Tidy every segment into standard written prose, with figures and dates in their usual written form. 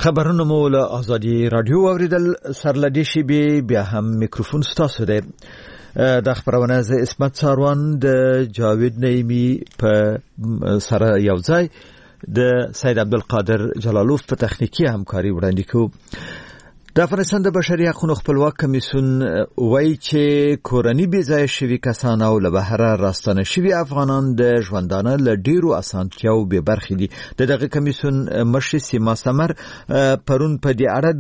خبرونه مو له ازادي رادیو اوریدل سرلدی شی بیا هم میکروفون ستاسو ده د خبرونه ز اسمت ساروان د جاوید نعیمی په سره یوځای د سید عبدالقادر جلالوف په تخنیکی همکاري وړاندې کوي. د افغانستان د بشري حقوقو خپلواک کمیسیون وایي چې کورنۍ بې ځایه شوي کسان او له بهره راستانه شوي افغانان د ژوندانه له ډیرو اسانتیاو بې برخې دي. دغه کمیسیون مشر سیما سمر پرون په دې اړه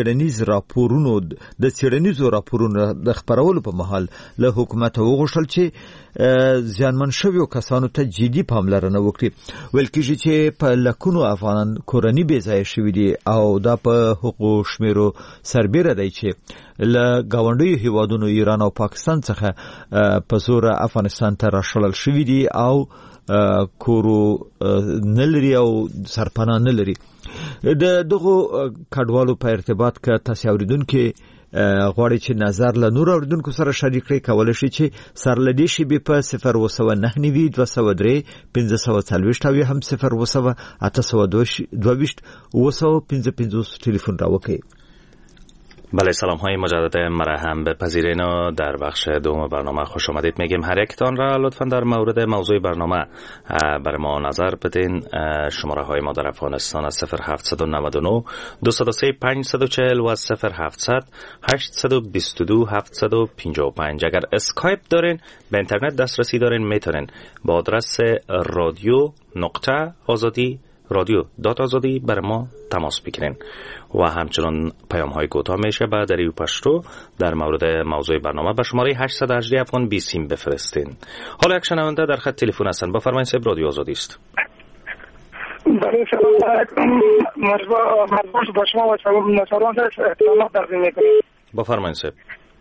د څېړنیزو راپورونو د خپرولو په مهال له حکومت وغوښتل چې زیانمن شویو کسانو ته جدي پاملرنه وکړي. ویل کېږي چې په لکونو افغانان کورنۍ بې ځایه شوي دي او دا په حقوقو شمیرو سربیره دی چې له ګاونډیو هیوادونو ایران او پاکستان څخه په زور افغانستان ته راشړل شوي دي او کورو نلري او سرپناه نلري. د دغه کډوالو په ارتباط کې تاسو اوریدونکو غواړي چې نظر له نور اوریدونکو سره شریک کړئ. کولای شئ چې سرلدی شي په 019 203 540 او هم 019 822 255 تلفن را وکړئ. بله، سلام های مجدد مرحب بپذیرین و در بخش دوم برنامه خوش آمدید میگیم. هر یکتان را لطفا در مورد موضوع برنامه بر ما نظر بدین. شماره های ما در افغانستان 0799 203 540 و 0700 822 755. اگر اسکایپ دارین، به اینترنت دسترسی دارین، میتونین با آدرس رادیو.آزادی بر ما تماس بگیرین و همچنان پیام های کوتاه میشه با دریو پشتو در مورد موضوع برنامه به شماره 818 افغان 20 بفرستین. حالا یک شنونده در خط تلفن هستن. بفرمایید صاحب، رادیو آزادی است. بله، سلام علیکم. مرحبا با شما و سلام احترامات تقدیم میکنیم. بفرمایید صاحب.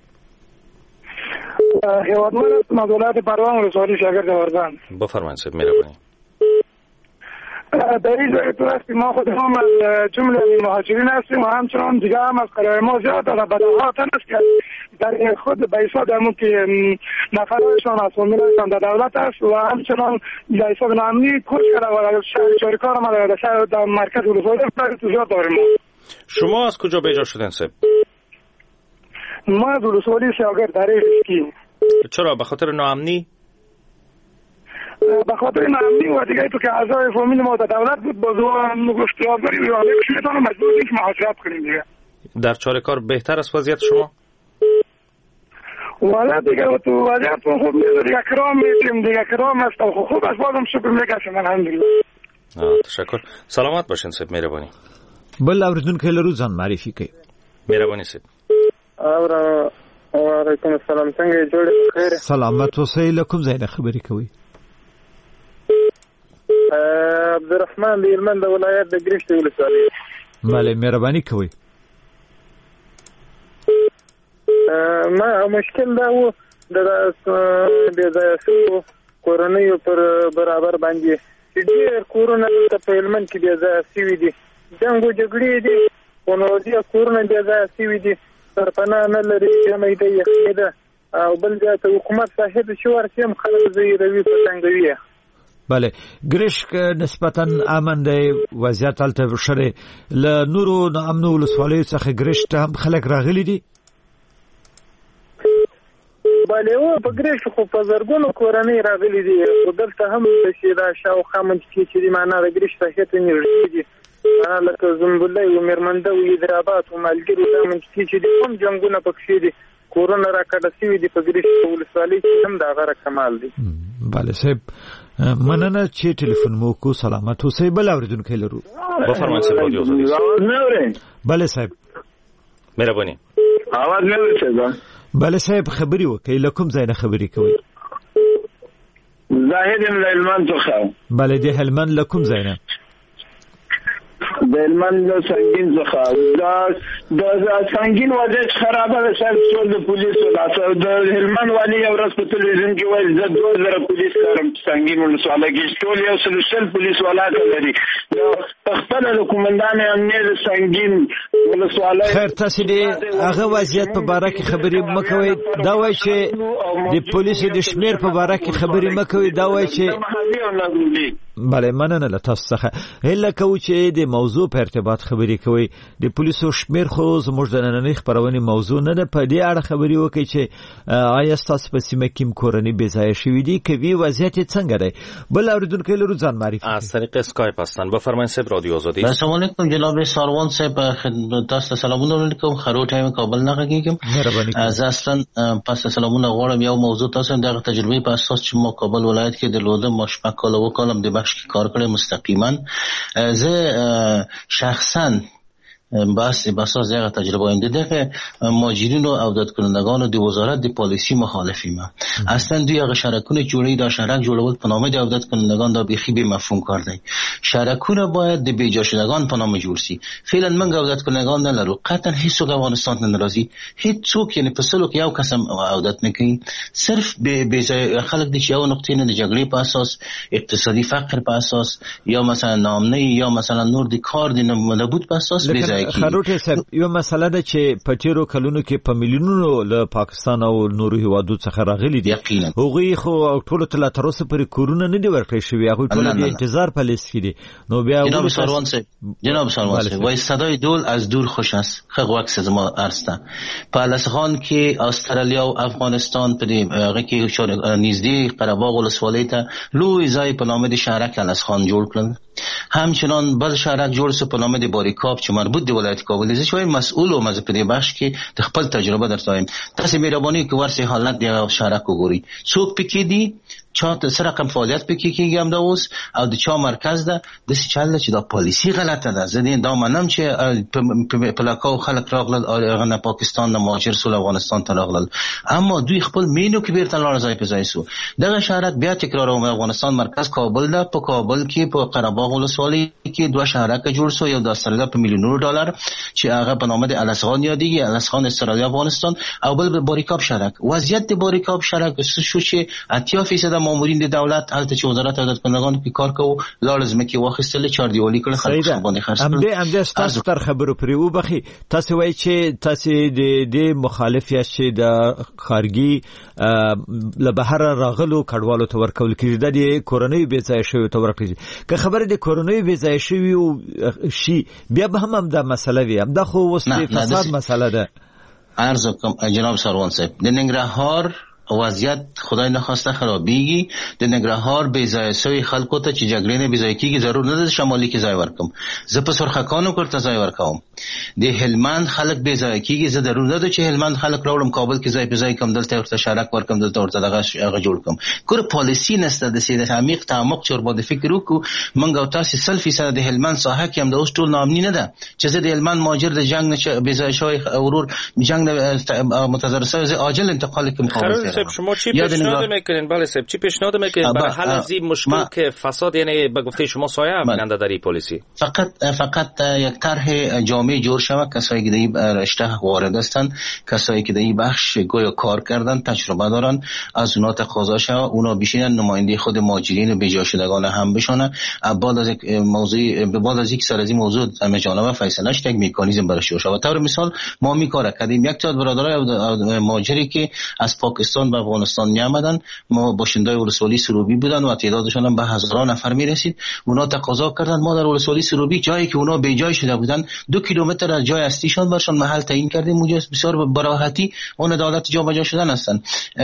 هیوادمند مدولت پروان رسالی شاگرد وردان. بفرمایید صاحب، مهربانی. در این جای است که ما خود هم از جمله مهاجرین هستیم و همچنان دیگه هم از قرار ما زیاد و بداهات هست که در خود بیساد همون که نفرهایشان از فامیلایشان در دولت است و همچنان بیساد نامنی کش کرده و شهر کار ما در مرکز ولسوالی توجیه داریم. شما از کجا بیجا شدین صاحب؟ ما از ولسوالی شاگرد در ریسکی. چرا؟ به خاطر ناامنی؟ به خاطر ناامنی و دیگه تو که اعضای فامیل ما در دولت بود باز ما گفتگو داریم و میتونه مجبور که مهاجرت کنیم دیگه. در چاره‌کار بهتر است وضعیت شما؟ والا دیگه تو وضعیت خوب نیست دیگه، کرام میتیم دیگه، کرام است و خوب است، بازم شکر میکنم الحمدلله. تشکر. سلامت باشین صاحب، مهربانی. بل اوریدونکو له ځان معرفي کوي. مهربانی صاحب. وعلیکم السلام، څنګه جوړ خیر؟ سلامت اوسئ. له کوم ځای نه خبرې کوي؟ عبدالرحمن د هلمند ولایت د ګرشت ولسوالۍ. بله، مهرباني کوي. ما مشکل دا و د بې ځایه شوو کورنیو پر برابر باندې چې ډېر کورونه دلته په هلمند کې بې ځایه شوي دي، جنګ و جګړې دي، خو نو ډېر کورونه بې ځایه شوي دي، سرپناه نه لري، ژمی ده، یخني ده، او بل ځای ته حکومت صاحب چې ورسي هم خلک زیروي، پتنګوي. بله، ګرشک نسبتا امن دی، وضعیت هلته ښه دی. له نورو ناامنو ولسوالیو څخه ګرشک ته هم خلک راغلي دي؟ بله، و په ګرشک خو په زرګونو کورنۍ راغلي دي، خو دلته هم چې دا شاوخوا منطقې چې دي معنا د ګرشک ساحې ته نږدې دي، معنا لکه زنبلۍ و میرمنده و حیدرآباد و مالګیر دا منطقې چې دي هم جنګونه پکښې دي، کورونه راکډه شوي دي په ګرشک ولسوالۍ کې هم د هغه کمال دي. بله صاحب، مننه چې ټلیفون مو کو. سلامت اوسئ. بل اوریدونکو لرو. بفرمایئ صاحب، رادیو آزادی. आवाज نه اورئ؟ بله صاحب. مهرباني. आवाज نه اورئ؟ بله صاحب، خبري وکړئ. له کوم ځای نه خبري کوئ؟ زاهد له هلمند څخه. بله، د هلمند له کوم ځای نه؟ د هلمند له سنگین څخه. دا سنگین وضعیت خرابه ده صاحب. ټول د پولیسو د هلمند والي یو ورځ په تلویزیون کې ویل زه 2000 پولیس لرم سنگین ولسوالۍ کې، ټول یو سل پولیس ولاته لري. په خپله د قومندان امنیه د سنگین ولسوالۍ. خیر، تاسو دې هغه وضعیت په باره کې خبرې مه کوئ. دا وایي چې د پولیسو د شمېر په باره کې خبرې مه کوئ. دا وایي چې راځي او نازولي. بله مننه له تاسو څخه. هله کوو چې د موضوع په ارتباط خبرې کوي. د پولیسو شمیر خو زموږ د نننۍ خبرونې موضوع نه ده. په دې اړه خبرې وکړي چې آیا ستاسو په سیمه کې کورنۍ بې ځایه شوي دي؟ کوي وضعیت څنګه دی؟ بل اوریدونکو لرو ځان معرفي از طریق اسکایپ هستن. بفرمایید صاحب رادیو آزادی. السلام علیکم جناب ساروان صاحب، خدمت تاسو سلامونه ولیکم. خرو ټایم کابل نه غږیږم. از اصلا پس سلامونه غواړم. یو موضوع تاسو دغه تجربه په اساس چې ما کابل ولایت کې درلودم، ما شپږ کاله وکړم د بخش کې کار کړم مستقیما. زه شخصا بس از یک تجربه این دیده ماجرین و عودت کنندگان و دی وزارت دی پالیسی مخالفیم. اصلا دوی اگه شرکون جوړی دا شرک جوړول په نامه د عودت کنندگان دا بیخی به مفهوم کار دی. شرکون باید د بیجا شدگان په نامه جوړ شي. فعلا من عودت کنندگان نه لرو، قطعا هیڅ څوک افغانستان نه ناراضي، هیڅ څوک یعنی په سلو کې یو قسم عودت نه کوي. صرف به خلک د یو نقطې نه د جګړې په اساس، اقتصادي فقر په اساس، یا مثلا نامنه یا مثلا نور د کار د ملبوت په اساس خروټه صاحب یو مسله ده چې په تیرو کلونو کې په میلیونونو له پاکستان او نورو هیوادو څخه راغلي دي. هغوی خو ټول تل تر اوسه پرې کورونه نه دی ورکړی شوی، هغوی ټول د انتظار په لیست کې دي. نو بیا جناب سروان صاحب وای صدای دول از دور خوش است. خواکس از ما ارسته پالسخان کې استرالیا او افغانستان په دې هغه کې نږدې قره باغ ولسوالۍ ته لوی ځای په نامه د شهرک الاسخان جوړ کړل. همچنان بل شهرک جوړ سو په نامه د باریکاب چې مربوط دی ولایت کابل. زه شوی مسئول او مزپدی بخش کې د خپل تجربه درتایم. تاسو مهرباني کوئ ورسې حالت دی شهرک وګورئ. څوک پکې دي، چا سره رقم فعالیت پکې کیږي هم دا اوس، او د چا مرکز ده د څه چل چې دا پالیسی غلطه ده. زه دا منم چې په لکاو خلک راغلل هغه نه پاکستان نه مهاجر سول افغانستان ته راغلل، اما دوی خپل مینو کې بیرته لاړ ځای په ځای سو. دغه شهرک بیا تکراروم. افغانستان مرکز کابل ده. په کابل کې په قره باغ ولسوالۍ کې دوه شهرک جوړ سو. یو د استرالیا په میلیونونو ډالر چې هغه په نامه د الاسخان یادېږي، الاسخان استرالیا افغانستان، او بل باریکاب شهرک. وضعیت د باریکاب شهرک شو چې 80% مامورین د دولت البته چې وزارت عدالت کنندگان کې کار کوي لازم کې واخیستل 4 دیوالی کړه خلک باندې خرڅ. همدې تاسو تر خبرو پرې وبخي. تاسو وایي چې تاسو د مخالف یاست چې د خارجي له بهر راغلو کډوالو ته ورکول کېږي د کورونی بې ځای شوی ته ورکړي. که خبره د کورونی بې ځای شوی شي بیا به هم دا مسله وي. هم دا خو اوس د فساد مسله ده. عرض کوم جناب سروان صاحب د ننګرهار وضعیت خدای نخواسته خرابېږي. د ننګرهار بې ځای شوي خلکو ته چې جګړې نه بې ځای کېږي ضرور نه ده شمالي کې ځای ورکم. زه په سرخکانو کورته ځای ورکوم. د هلمند خلک بې ځای کېږي، زه ضرور نه ده چې هلمند خلک راوړم کابل کې ځای په ځای کم، دلته ورته شرک ورکم، دلته ورته دغه جوړ کم. کور پالیسی نشته د سیده عمیق تعمق چور باندې فکر وکړو. موږ او تاسو 100% د هلمند ساحه کې هم د اوس ټول نامنی نه ده چې زه د هلمند مهاجر د جنگ نه بې ځای شوی ورور جنگ متضرر شوی عاجل انتقال کوم کابل. شما چی پیشنهاد میکنین؟ بله صاحب چی پیشنهاد میکنین برای حل از این مشکل که فساد یعنی به گفته شما سایه افکنده در این پالیسی؟ فقط یک طرح جامع جور شود. کسایی که در این رشته وارد هستند، کسایی که در این بخش گویا کار کردن، تجربه دارن، از اونا تقاضا شود اونا بشینن نماینده خود مهاجرین و بیجا شدگان هم بشونن. بعد از یک موضوع بعد از یک سال از این موضوع جانبه فیصله شد یک مکانیزم براش جور شود. طور مثال ما میکار کردیم یک تعداد برادرای مهاجری که از پاکستان و افغانستان می آمدن، ما باشندای ولسوالی سروبی بودن و تعدادشون هم به هزاران نفر می رسید. اونا تقاضا کردن ما در ولسوالی سروبی جایی که اونا بی جای شده بودن 2 کیلومتر از جای اصلیشان برشان محل تعیین کردیم. اونجا بسیار براحتی اون عدالت جابجا شدن هستن.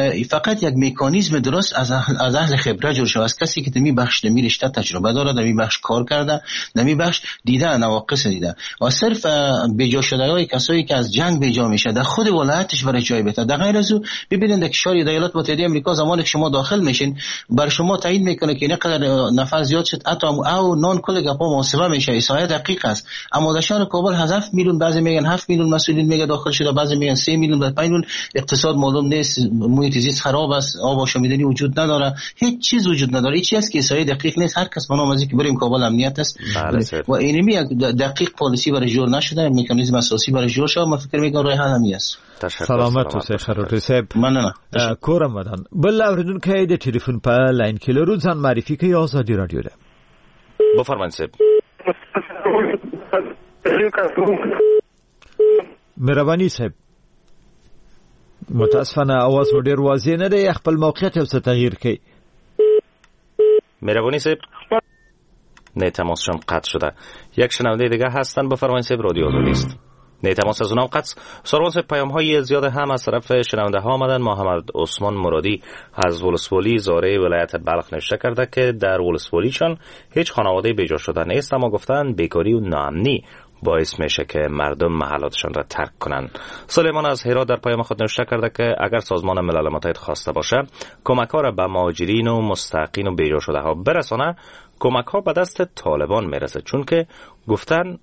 فقط یک مکانیزم درست از اهل خبره جور شود، از کسی که در می بخش در می رشته تجربه داره، در می بخش کار کرده، در می بخش دیده نواقص دیده. و صرف بیجا شده‌های کسایی که از جنگ بیجا میشه در خود ولایتش برای جای بهتر. در غیر از او ببینید که شاری ایالات متحده آمریکا زمانی که شما داخل میشین بر شما تعیین میکنه که اینقدر نفر زیاد شد حتی او نان کل گپا محاسبه میشه. ایسای دقیق است. اما در شهر کابل 7 میلیون، بعضی میگن 7 میلیون مسئولین میگه داخل شده، بعضی میگن 3 میلیون، بعد 5 میلیون. اقتصاد معلوم نیست، محیط زیست خراب است، آب و آشامیدنی وجود نداره، هیچ چیز وجود نداره. هیچ چیزی که ایسای دقیق نیست. هر کس منو از اینکه بریم کابل امنیت است و اینمی دقیق پالیسی برای جور نشده، مکانیزم اساسی برای جور شده. من فکر میکنم راه حل همین است. سلامت اوسئ خروټي صاحب. مننه. کورم ودان. بل اوریدونکو د ټلیفون په لاین کې لرو. ځان معرفي کوي. آزادي رادیو ده. بفرمایئ صاحب. مهرباني صاحب. متاسفانه اواز مو ډیر واضح نه دی. خپل موقعیت یو څه تغییر کړئ. مهربانی صاحب. نه تماسشون قطع شده. یک شنونده دیگه هستن، بفرمایید صاحب، رادیو آزادی است. نه تماس از اونم قطع. سروان صاحب پیام های زیاد هم از طرف شنونده ها آمدن. محمد عثمان مرادی از ولسوالی زاره ولایت بلخ نوشته کرده که در ولسوالیشان هیچ خانواده بیجا شده نیست، اما گفتن بیکاری و ناامنی باعث میشه که مردم محلاتشان را ترک کنن. سلیمان از هرات در پیام خود نوشته کرده که اگر سازمان ملل متحد خواسته باشه کمک ها را به مهاجرین و مستحقین و بیجا شده ها برسانه، کمک ها به دست طالبان میرسه، چون که گفتن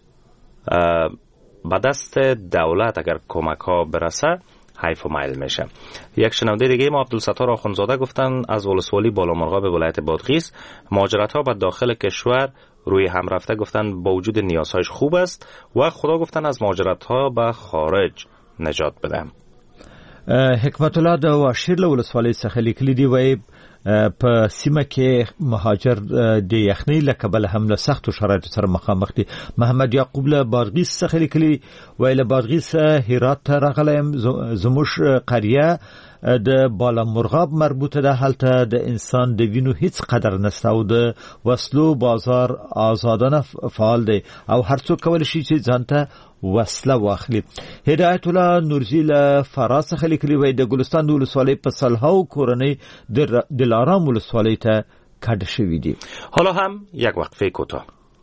به دست دولت اگر کمک ها برسه حیف و میل میشه. یک شنونده دیگه ما عبدالستار آخوندزاده گفتن از ولسوالی بالامرغاب ولایت بادغیس مهاجرت ها به داخل کشور روی هم رفته، گفتن با وجود نیازهایش خوب است و خدا گفتن از مهاجرت ها به خارج نجات بده. حکمت الله د واشیر له ولسوالۍ څخه لیکلي دی، وایي په سیمه کې مهاجر د یخنۍ له کبله هم له سختو شرایطو سره مخامخ دي. محمد یعقوب له بادغیس څخه لیکلي، وایي له بادغیس هرات ته راغلی یم، زموږ قریه د بالامرغاب مربوطه ده، هلته د انسان د وینو هیڅ قدر نشته او د وسلو بازار آزادانه فعال دی او هر څوک کولی شي چې ځانته وسله واخلي. هدایت الله نورزی له فراس څخه لیکلي، وایي د ګلستان د ولسوالۍ په سلهاو کورنۍ د دلارام ولسوالۍ ته کډه شوي دي. حالا هم یک وقفه کوتاه.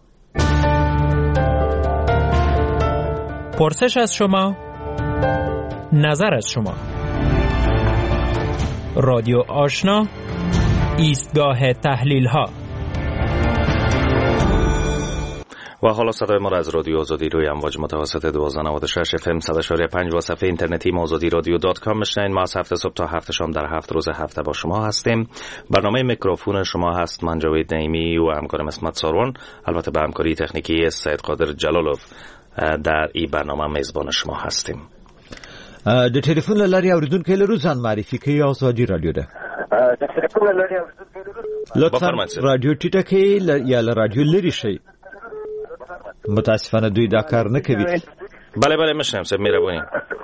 پرسش از شما، نظر از شما. رادیو آشنا، ایستگاه تحلیل ها. و حالا صدای ما را از رادیو آزادی روی امواج متوسط 1296 FM 100.5 و صفحه اینترنتی azadiradio.com میشنوید. ما از هفته صبح تا هفته شام در 7 روز هفته با شما هستیم. برنامه میکروفون شما هست، من جاوید نعیمی و همکارم اسمت ساروان، البته به همکاری تکنیکی سید قادر جلالوف در این برنامه میزبان شما هستیم. د ټلیفون لاري اوریدونکو لرو ځان معرفي کوي. آزادی رادیو ده. د ټلیفون لاري لطفا رادیو ټیټه کې یا رادیو لري شي. متاسفانه دوی دا کار نه کوي. بله بله میشنم صاحب، مهربانی.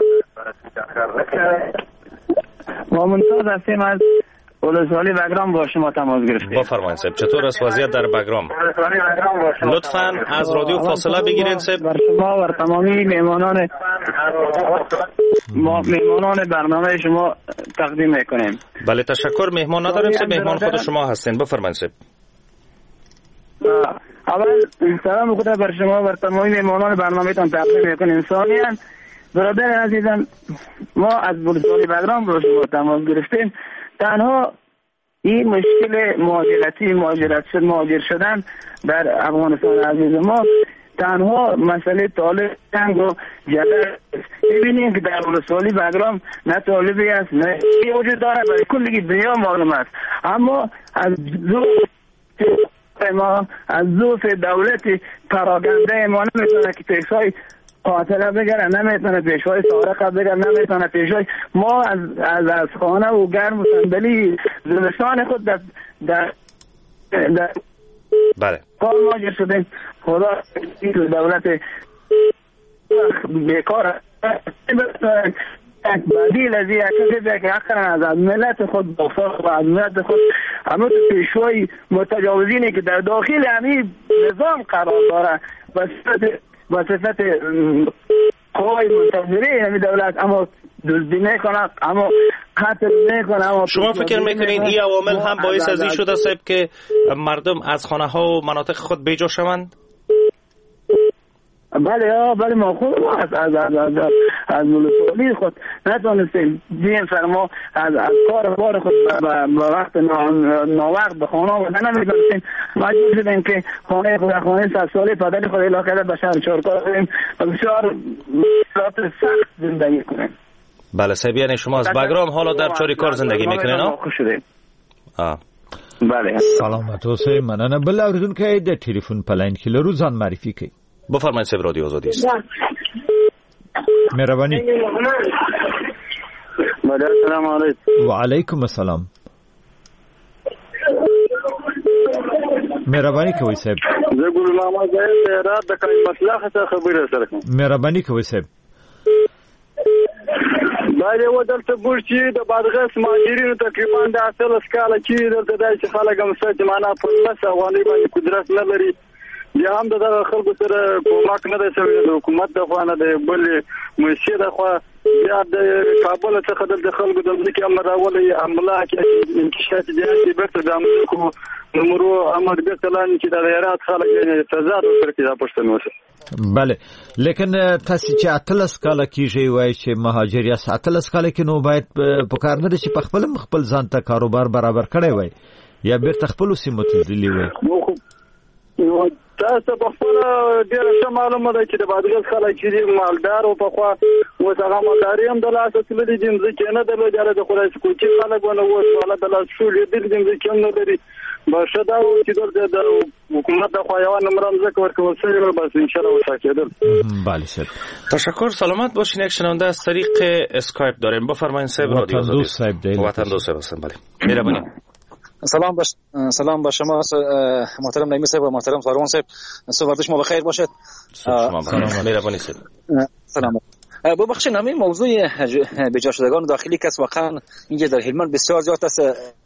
ما ممتاز هستیم از ولسوالی بگرام با شما تماس گرفتیم. بفرمایید صاحب، چطور است وضعیت در بگرام؟ لطفاً از رادیو فاصله بگیرید صاحب. بر شما و تمامی مهمانان برنامه شما تقدیم میکنیم. بله تشکر. مهمان نداریم صاحب، مهمان خود شما هستین. بفرمایید صاحب. اول سلام خدا بر شما و تمامی مهمانان برنامه تان تقدیم میکنیم. ثانیاً برادر عزیزم، ما از ولسوالی بگرام با شما تماس گرفتیم. تنها این مشکل مهاجر شدن در افغانستان عزیز ما تنها مسئله طالب جنگ و جدل. ببینیم که در ولسوالی بگرام نه طالبی است نه وجود داره، برای کل دنیا معلوم است، اما از ضعف دولت پراگنده ما نمیتونه که پیشای قاتله بگرن، نمیتونه پیشوای سارقه بگرن، نمیتونه پیشوای ما از خانه و گرم و صندلی زمستان خود در بله کار ماجر شدیم. خدا دولت بیکار بدیل از این اکیده که اخرا از ملت خود بخصاص و از ملت خود همه پیشوای متجاوزینی که در داخل همین نظام قرار داره با صفت قوای منتظره همین دولت، اما دزدی نکنه، اما قتل نکنه. شما فکر میکنین این عوامل هم باعث از این شده صاحب که مردم از خانه ها و مناطق خود بیجا شوند؟ بله ما خود از ولسوالی خود نتونستیم دیم فرما از کار خود با وقت ناوقت به خانه آمدن نمیتونستیم. مجبور شدیم که خانه 100 ساله پدر خود علاقه به شهر چارکار کنیم و بسیار مشکلات سخت زندگی کنیم. بله صاحب، یعنی شما از بگرام حالا در چاریکار زندگی میکنین ها؟ بله. سلامت اوسئ. مننه. بل اوریدونکو د ټلیفون په لاین کې لرو، ځان معرفي کړئ. بفرمایید صاحب، رادیو آزادی است. مهربانی. سلام علیکم. و علیکم السلام. مهربانی کوي صاحب. زه ګل محمد زاهد رات د کای مسله څخه خبره سره کوم. مهربانی کوي صاحب. بله باید و دلته بورچی د بادغیس مهاجرینو تقریبا د 18 کاله چې دلته داسې خلک هم شته چې معنا په 10 افغانۍ باندې قدرت نه لري. بیا هم د خلکو سره کومک نه دی شوی د حکومت د خوا نه د بلې مؤسسې د خوا. بیا د کابل څخه د خلکو د ځمکې امر راولي عمله کې انکشاف دي چې بیرته د امریکو نمرو امر بیرته لاندې چې د غیرات خلک سزا ورکړي دا پښتنو سره. بله لیکن تاسو چې 18 کاله کېږي وای چې مهاجر یا 18 کاله کې نو باید په کار نه دي چې په خپل ځان ته کاروبار برابر کړی وای یا بیرته خپل سیمه ته تللی وای. نو تاسو په خپل ډیر ښه معلومه ده چې د بادغیس خلک چې مالدار او په خوا وسغه مالداري هم د لاسه تللي دي ځکه نه د لوجاره د خدای کوچي خلک ونه و سواله د لاس شو لیدل دي چې نه لري باشه دا چې د حکومت د خوا یو نمرم ذکر ورکول شوی بس ان شاء الله وساکیدل. بله سر تشکر. سلامت باشین. یک شنونده از طریق اسکایپ داریم. بفرمایید صاحب. رادیو آزادی وطن دوست هستم. بله مهربانی. سلام با شما محترم نعیمی صاحب و محترم ساروان صاحب. صبح شما بخیر باشد. مهربانی صاحب. سلام. ببخشید همین موضوع بجا شدگان داخلی که واقعا اینجا در هلمند بسیار زیاد است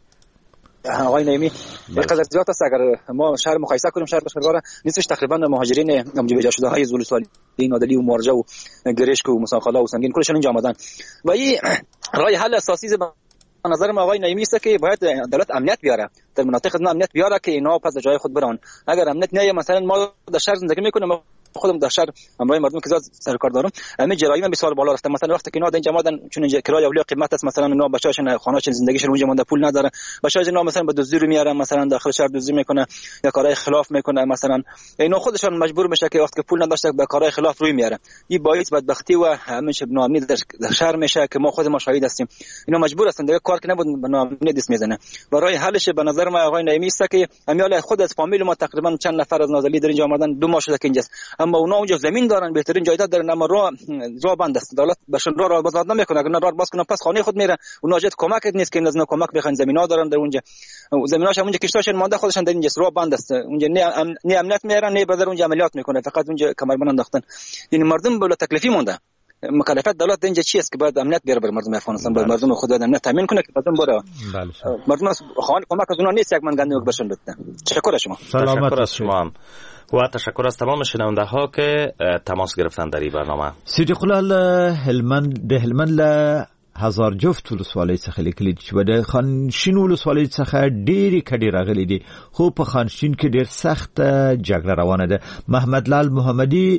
آقای نعیمی. بقدر زیاد است اگر ما شهر مقایسه کنیم شهر بشکرگاره نیستش تقریبا مهاجرین بجا شده های زولسوالی نادلی و مارجه و گرشک و مساقلا و سنگین کلشون اینجا آمدن و این راه حل اساسی نظر ما آقای نعیمی است که باید دولت امنیت بیاره در مناطق امنیت بیاره که اینا پس جای خود برن. اگر امنیت نه مثلا ما در شهر زندگی میکنیم خودم در شهر همراه مردم که زیاد سرکار دارم همین جرایم بسیار بالا رفته. مثلا وقتی که اینا اینجا مادن چون اینجا کرایه اولیاء قیمت است مثلا اینا بچه‌هاشون خانه‌هاشون زندگیشون اونجا مونده پول نداره بچه‌ها اینا مثلا به دزدی رو میارن مثلا داخل شهر دزدی میکنه یا کارهای خلاف میکنه مثلا اینا خودشون مجبور میشه که وقتی که پول نداشته به کارهای خلاف روی میاره. این باعث بدبختی و همین ناامنی در شهر میشه که ما خود ما شاهد هستیم. اینا مجبور هستن دیگه کار که نبود به ناامنی دست میزنه. برای حلش به نظر ما آقای نعیمی است که امیال خود از فامیل ما تقریبا چند نفر از نازلی در اینجا آمدن 2 ماه شده که اینجاست اما اونا اونجا زمین دارن بهترین جایداد دارن اما راه بند است. دولت بهشون راه باز نمیکنه. اگر راه باز کنه پس خانه خود میره اونها جت کمک نیست که از کمک بخوان زمینا دارن در اونجا زمیناش اونجا کشتاشون مانده خودشون در اینجا راه بند است. اونجا نه امنیت میارن نه بدر اونجا عملیات میکنه فقط اونجا کمربند انداختن. یعنی مردم بلا تکلیفی مونده. مکلفیت دولت اینجا چی است که باید امنیت بیاره بر مردم افغانستان باید مردم خود امنیت تامین کنه که مردم بره. مردم خانه کمک از اونها نیست یک من گندم برشون بده. تشکر شما. سلامت از شما و تشکر از تمام شنونده ها که تماس گرفتن در این برنامه. صدیق الله هلمند له هزار جفت ولسوالۍ څخه لیکلي چې د خانشین ولسوالۍ څخه ډېری کډې راغلي دي خو په خانشین کې ډېر سخت جګړه روانه ده. محمد لال محمدي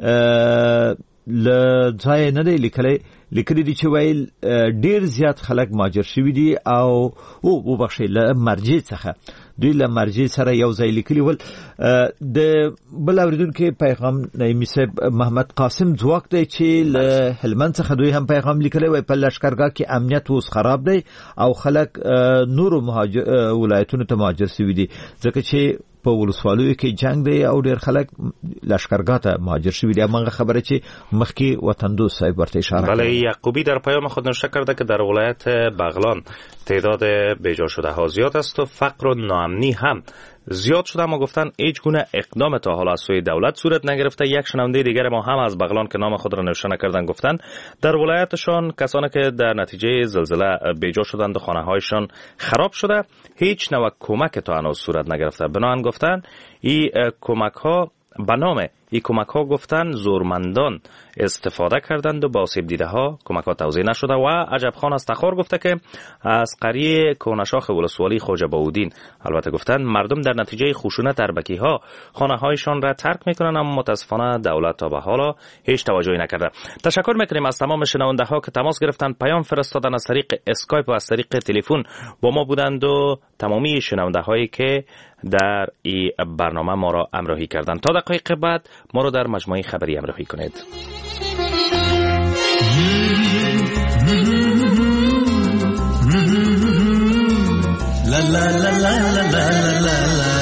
ځای نه دی لیکلي دي چې ویل ډېر زیات خلک مهاجر شوي دي او وبخښئ له مرجع څخه دوی له مرجع سره یو ځای لیکلي ول. د بل اوریدونکو پیغام نعیمی صاحب محمد قاسم ځواک دی چې له هلمند څخه دوی هم پیغام لیکلی وای په لشکرګاه کې امنیت اوس خراب دی او خلک نورو ولایتونو ته مهاجر شوي دي ځکه چې په ولسوالیو کې جنگ دی او ډېر خلک لشکرګاه ته مهاجر شوي دي. همغه خبره چې مخکې وطن دوست صاحب ورته اشاره بله یعقوبی در پیام خود نوشته کرده که در ولایت بغلان تعداد بیجا شده ها زیاد است و فقر و ناامنی هم زیاد شده اما گفتن هیچ گونه اقدام تا حالا از سوی دولت صورت نگرفته. یک شنونده دیگر ما هم از بغلان که نام خود را نوشته نکردن گفتن در ولایتشان کسانی که در نتیجه زلزله بیجا شدند و خانه هایشان خراب شده هیچ نوع کمک تا هنوز صورت نگرفته. بنابراین گفتن این کمک ها به نام این کمک ها گفتن زورمندان استفاده کردند و با آسیب دیده ها کمک ها توزیع نشده. و عجب خان از تخار گفته که از قریه کونشاخ ولسوالی خواجه باودین البته گفتن مردم در نتیجه خشونت اربکی ها خانه هایشان را ترک میکنن اما متاسفانه دولت تا به حالا هیچ توجهی نکرده. تشکر میکنیم از تمام شنونده ها که تماس گرفتن پیام فرستادن از طریق اسکایپ و از طریق تلفن با ما بودند و تمامی شنونده هایی که در این برنامه ما را همراهی کردند. تا دقایق بعد ما را در مجموعه خبری همراهی کنید. لا لا لا لا لا لا لا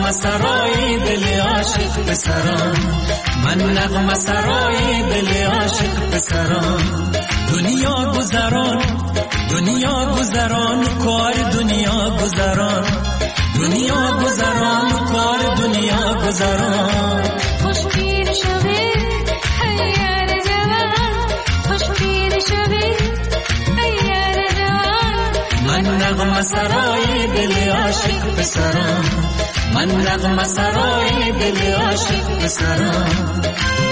نغمه سرای دل عاشق پسران، من نغمه سرای دل عاشق پسران. دنیا گذران، دنیا گذران، کار دنیا گذران، دنیا گذران، کار دنیا گذران. خوشگیر شوید ایار جوان، خوشگیر شوید ایار جوان. من نغمه سرای دل عاشق پسران، من نغمه سرای دل عاشق پسران.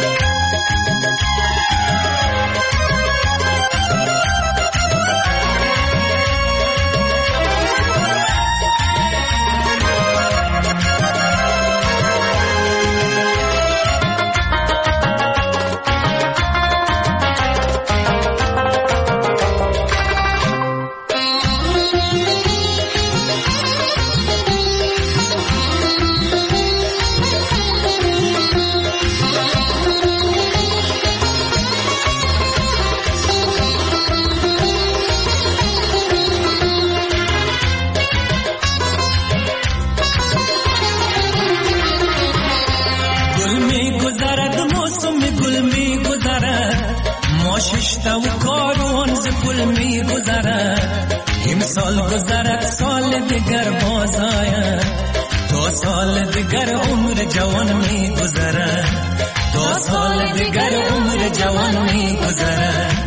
ششتا و کاروان ز پل می گذرد، امسال گذرد سال دیگر باز آید، تا سال دیگر عمر جوان می گذرد، تا سال دیگر عمر جوان می گذرد.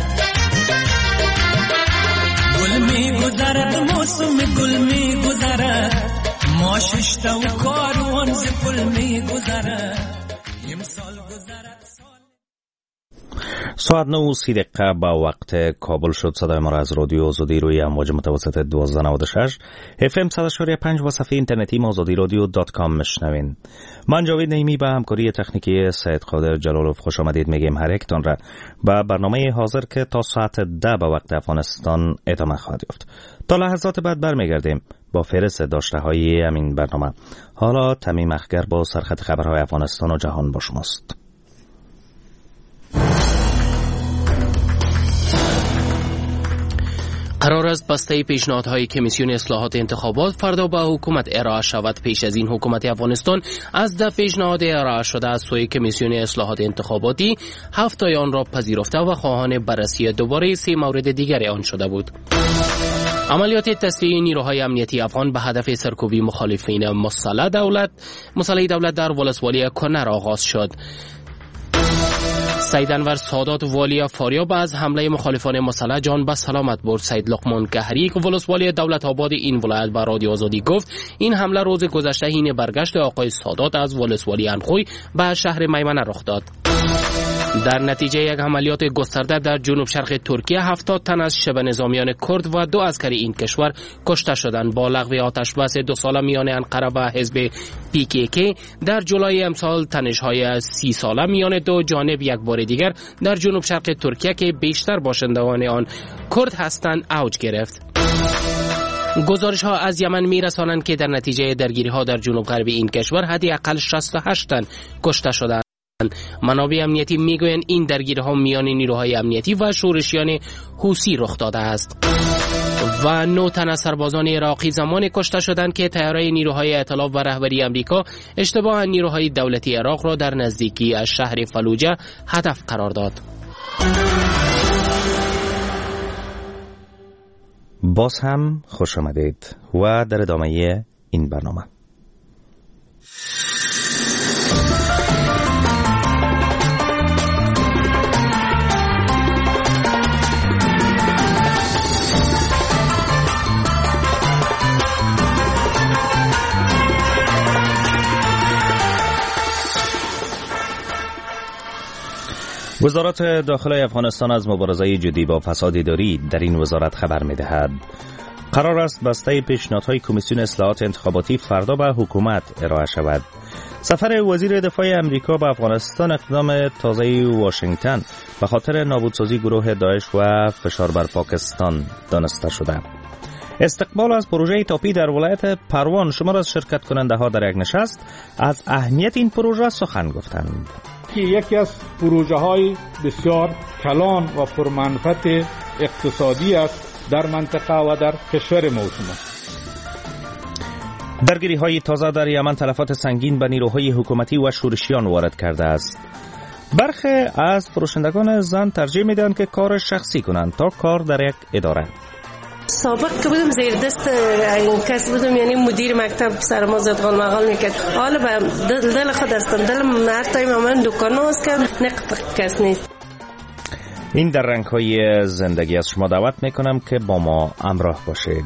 گل می گذرد موسم گل می گذرد، ما ششتا و کاروان ز پل می گذرد، امسال گذرد. ساعت 9:30 با وقت کابل شد. صدای ما را از رادیو آزادی روی امواج متوسط 1296 FM 100.5 و صفحه اینترنتی azadirodio.com میشنوین. من جاوید نعیمی به همکاری تکنیکی سید قادر جلالوف خوش آمدید میگیم هر یکتان را به برنامه حاضر که تا ساعت 10 به وقت افغانستان ادامه خواهد یافت. تا لحظات بعد برمیگردیم با فهرست داشته های همین برنامه. حالا تمیم اخگر با سرخط خبرهای افغانستان و جهان با شماست. قرار است بسته پیشنهادهای کمیسیون اصلاحات انتخابات فردا به حکومت ارائه شود. پیش از این حکومت افغانستان از 10 پیشنهاد ارائه شده از سوی کمیسیون اصلاحات انتخاباتی 7 تای آن را پذیرفته و خواهان بررسی دوباره 3 مورد دیگر آن شده بود. عملیات تسلیح نیروهای امنیتی افغان به هدف سرکوبی مخالفین مسلح دولت در ولسوالی کنر آغاز شد. سید انور سادات والی فاریاب از حمله مخالفان مسلح جان به سلامت برد. سید لقمان گهری ولسوالی دولت آباد این ولایت به رادیو آزادی گفت این حمله روز گذشته حین برگشت آقای سادات از ولسوالی انخوی به شهر میمنه رخ داد. در نتیجه یک عملیات گسترده در جنوب شرق ترکیه 70 تن از شبه نظامیان کرد و 2 عسکر این کشور کشته شدند. با لغو آتش بس 2 ساله میان انقره و حزب PKK در جولای امسال تنش‌های 30 ساله میان 2 جانب یک بار دیگر در جنوب شرق ترکیه که بیشتر باشندگان آن کرد هستند اوج گرفت. گزارش ها از یمن می رسانند که در نتیجه درگیری ها در جنوب غرب این کشور حداقل 68 تن کشته شدند. منابع امنیتی میگویند این درگیری ها میان نیروهای امنیتی و شورشیان حوثی رخ داده است. و 9 تن از سربازان عراقی زمان کشته شدند که طیاره نیروهای ائتلاف و رهبری امریکا اشتباها نیروهای دولتی عراق را در نزدیکی از شهر فلوجه هدف قرار داد. باز هم خوش آمدید و در ادامه این برنامه وزارت داخلی افغانستان از مبارزه جدی با فساد اداری در این وزارت خبر می‌دهد. قرار است بسته پیشنهادهای کمیسیون اصلاحات انتخاباتی فردا به حکومت ارائه شود. سفر وزیر دفاع امریکا به افغانستان اقدام تازه واشنگتن به خاطر نابودسازی گروه داعش و فشار بر پاکستان دانسته شده. استقبال از پروژه تاپی در ولایت پروان شمار از شرکت کننده ها در یک نشست از اهمیت این پروژه سخن گفتند. یکی از پروژه های بسیار کلان و پرمنفعت اقتصادی است در منطقه و در کشور ما. درگیری‌های تازه در یمن تلفات سنگین به نیروهای حکومتی و شورشیان وارد کرده است. برخی از فروشندگان زن ترجیح میدن که کار شخصی کنند تا کار در یک اداره. سابق که بودم زیر دست این کس بودم، یعنی مدیر مکتب سر ما زد غال مغال میکرد. حالا به دل خود هستم، دلم هر تایم من دکانو است که نقد کس نیست. این در رنگ‌های زندگی از شما دعوت میکنم که با ما همراه باشید.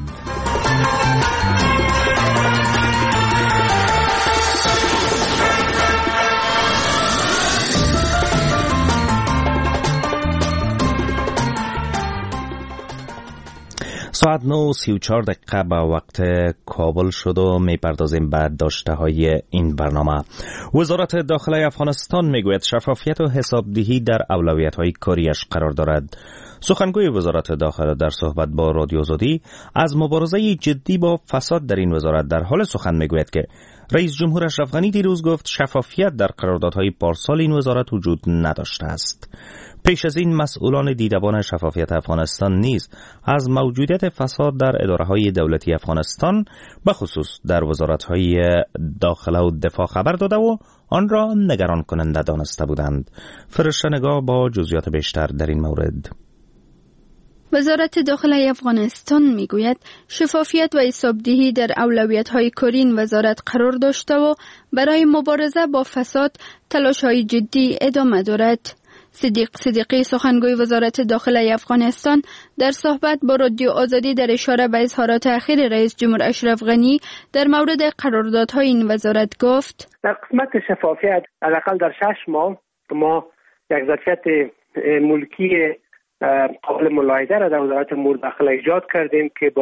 ساعت 9:34 به وقت کابل شد و میپردازیم به داشته های این برنامه. وزارت داخله افغانستان میگوید شفافیت و حسابدهی در اولویت های کاریش قرار دارد. سخنگوی وزارت داخله در صحبت با رادیو آزادی از مبارزه جدی با فساد در این وزارت در حال سخن میگوید که رئیس جمهور اشرف غنی دیروز گفت شفافیت در قراردادهای پارسال این وزارت وجود نداشته است. پیش از این مسئولان دیدبان شفافیت افغانستان نیز از موجودیت فساد در اداره‌های دولتی افغانستان به خصوص در وزارت‌های داخله و دفاع خبر داده و آن را نگران کننده دانسته بودند. فرشته نگاه با جزئیات بیشتر در این مورد. وزارت داخله افغانستان میگوید شفافیت و حسابدهی در اولویت‌های کاری این وزارت قرار داشته و برای مبارزه با فساد تلاش‌های جدی ادامه دارد. صدیقی سخنگوی وزارت داخله افغانستان در صحبت با رادیو آزادی در اشاره به اظهارات اخیر رئیس جمهور اشرف غنی در مورد قراردادهای این وزارت گفت: در قسمت شفافیت حداقل در 6 ماه ما یک ظرفیت ملکی قابل ملاحظه را در وزارت امور داخله ایجاد کردیم که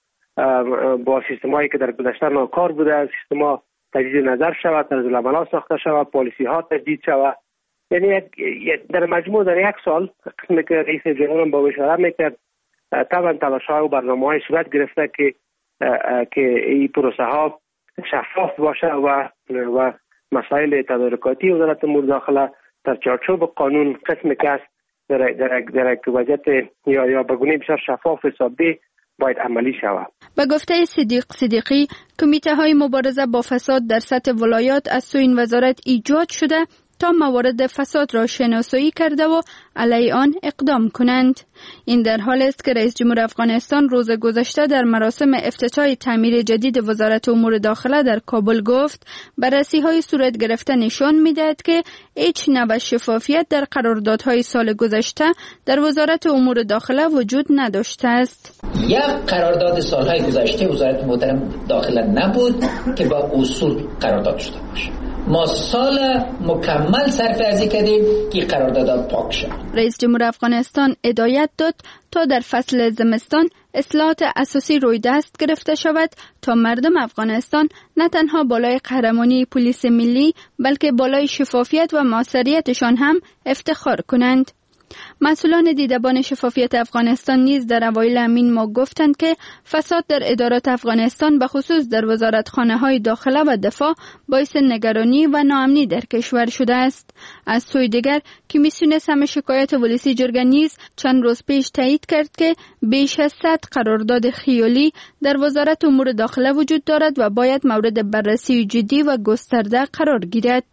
با سیستمایی که در گذشته ناکار بوده، سیستما تجدید نظر شود، طرز العمل ساخته شود، پالیسی ها تجدید شود. یعنی در مجموع در یک سال قسمی که رئیس جمهور با اشاره میکرد طبعا تلاش‌ها و برنامه‌های صورت گرفته که این پروسه ها شفاف باشه و مسائل تدارکاتی وزارت امور داخله در چارچوب قانون قسمی که است در یک وضعیت یا به گونه بسیار شفاف حسابی باید عملی شود. به گفته صدیقی کمیته های مبارزه با فساد در سطح ولایات از سوی این وزارت ایجاد شده تا موارد فساد را شناسایی کرده و علیه آن اقدام کنند. این در حال است که رئیس جمهور افغانستان روز گذشته در مراسم افتتاح تعمیر جدید وزارت امور داخله در کابل گفت بررسی‌های صورت گرفته نشان می‌دهد که هیچ نوع شفافیت در قراردادهای سال گذشته در وزارت امور داخله وجود نداشته است. یک قرارداد سالهای گذشته وزارت محترم داخله نبود که با اصول قرارداد شده باشه. ما سال مکمل صرفه‌ای کردیم که قرارداد پاک شد. رئیس جمهور افغانستان هدایت داد تا در فصل زمستان اصلاحات اساسی روی دست گرفته شود تا مردم افغانستان نه تنها بالای قهرمانی پلیس ملی بلکه بالای شفافیت و موثریتشان هم افتخار کنند. مسئولان دیدبان شفافیت افغانستان نیز در اوایل همین ماه گفتند که فساد در ادارات افغانستان به خصوص در وزارتخانه‌های داخله و دفاع باعث نگرانی و ناامنی در کشور شده است. از سوی دیگر کمیسیون سم شکایت ولسی جرگه نیز چند روز پیش تایید کرد که بیش از 100 قرارداد خیالی در وزارت امور داخله وجود دارد و باید مورد بررسی جدی و گسترده قرار گیرد.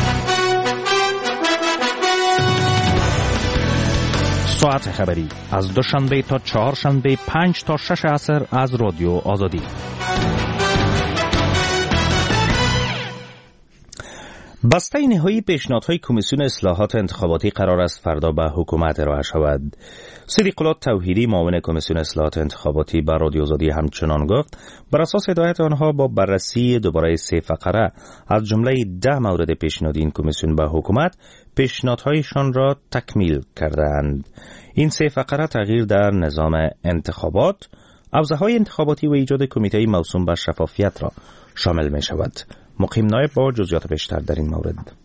ساعت خبری از دوشنبه تا چهارشنبه 5 تا 6 عصر از رادیو آزادی. بسته نهایی پیشنهادهای کمیسیون اصلاحات انتخاباتی قرار است فردا به حکومت ارائه شود. صدیق الله توحیدی معاون کمیسیون اصلاحات انتخاباتی به رادیو آزادی همچنان گفت بر اساس هدایت آنها با بررسی دوباره 3 فقره از جمله 10 مورد پیشنهادی این کمیسیون به حکومت پیشنهادهایشان را تکمیل کردند. این 3 فقره تغییر در نظام انتخابات، حوزه‌های انتخاباتی و ایجاد کمیته موسوم بر شفافیت را شامل می شود. مقیم نایب با جزئیات بیشتر در این مورد.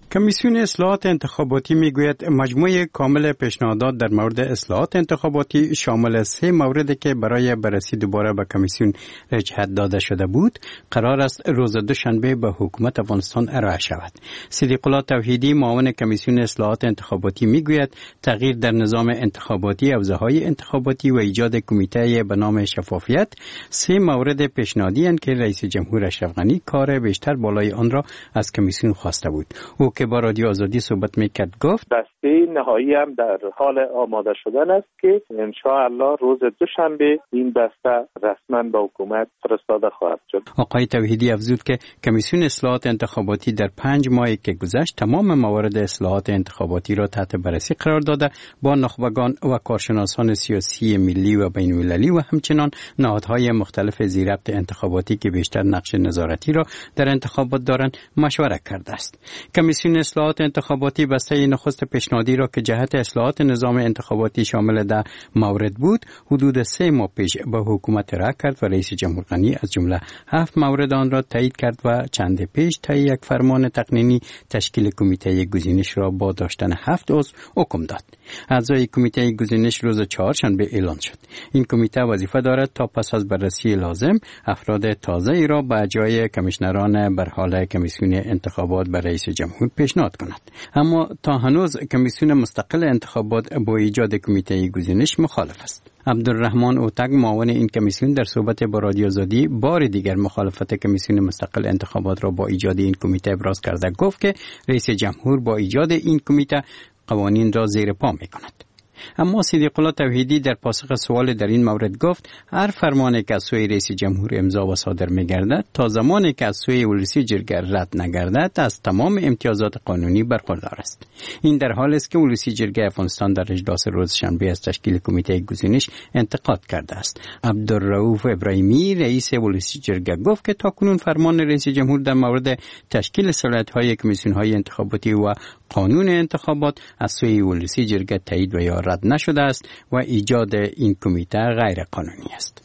کمیسیون اصلاحات انتخاباتی میگوید مجموعه کامل پیشنهادات در مورد اصلاحات انتخاباتی شامل 3 موردی که برای بررسی دوباره به کمیسیون رجحت داده شده بود قرار است روز دوشنبه به حکومت افغانستان ارائه شود. صدیق الله توحیدی معاون کمیسیون اصلاحات انتخاباتی میگوید تغییر در نظام انتخاباتی، حوزه‌های انتخاباتی و ایجاد کمیته به نام شفافیت 3 مورد پیشنهادی اند که رئیس جمهور اشرف غنی کار بیشتر بالای آن را از کمیسیون خواسته بود. او که با رادیو آزادی صحبت میکرد گفت دسته نهایی هم در حال آماده شدن است که ان شاء الله روز دوشنبه این دسته رسما به حکومت فرستاده خواهد شد. آقای توحیدی افزود که کمیسیون اصلاحات انتخاباتی در 5 ماهی که گذشت تمام موارد اصلاحات انتخاباتی را تحت بررسی قرار داده، با نخبگان و کارشناسان سیاسی ملی و بین المللی و همچنان نهادهای مختلف ذی‌ربط انتخاباتی که بیشتر نقش نظارتی را در انتخابات دارند مشورت کرده است. کمیسیون اصلاحات انتخاباتی بسته نخست پیشنهادی را که جهت اصلاحات نظام انتخاباتی شامل 10 مورد بود حدود 3 ماه پیش به حکومت ارائه کرد و رئیس جمهور غنی از جمله 7 مورد آن را تایید کرد و چند پیش طی یک فرمان تقنینی تشکیل کمیته گزینش را با داشتن 7 عضو حکم داد. اعضای کمیته گزینش روز چهارشنبه اعلان شد. این کمیته وظیفه دارد تا پس از بررسی لازم افراد تازه‌ای را به جای کمیشنران بر حال کمیسیون انتخابات به رئیس جمهور پیشنهاد کند. اما تا هنوز کمیسیون مستقل انتخابات با ایجاد کمیته گزینش مخالف است. عبدالرحمن اوتگ معاون این کمیسیون در صحبت با رادیو آزادی بار دیگر مخالفت کمیسیون مستقل انتخابات را با ایجاد این کمیته ابراز کرده گفت که رئیس جمهور با ایجاد این کمیته قوانین را زیر پا می‌کند. اما صدیق الله توحیدی در پاسخ سوال در این مورد گفت هر فرمانی که از سوی رئیس جمهور امضا و صادر می‌گردد تا زمانی که از سوی ولسی جرگه رد نگردد از تمام امتیازات قانونی برخوردار است. این در حالی است که ولسی جرگه افغانستان در اجلاس روز شنبه از تشکیل کمیته گزینش انتقاد کرده است. عبدالرؤوف ابراهیمی رئیس ولسی جرگه گفت که تاکنون فرمان رئیس جمهور در مورد تشکیل صلاحیت‌های کمیسیون‌های انتخاباتی و قانون انتخابات از سوی ولسی جرگه تایید و یا رد نشده است و ایجاد این کمیته غیر قانونی است.